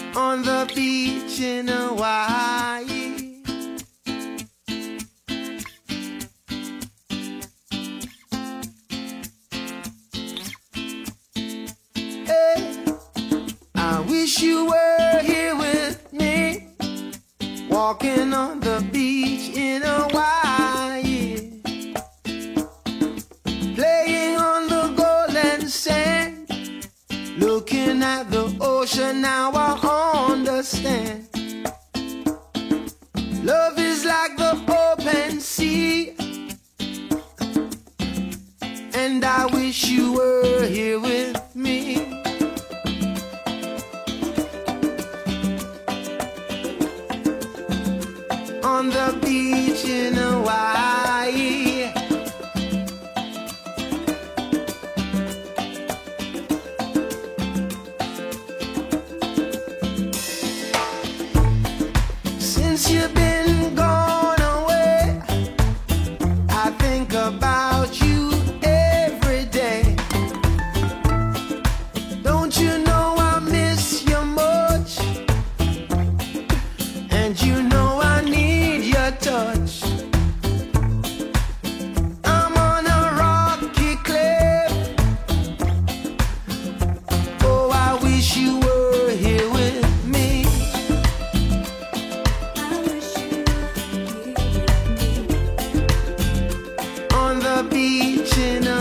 on the beach in Hawaii. Hey, I wish you were here with me, walking on the beach in Hawaii, playing on the golden sand, looking at the ocean. Now I understand. Love is like the open sea, and I wish you were here with me. On the beach in Hawaii. Since you've been gone away, I think about you every day. Don't you know I miss you much? And you know I need your touch. I'm on a rocky cliff. Oh, I wish you were here with me. On the beach in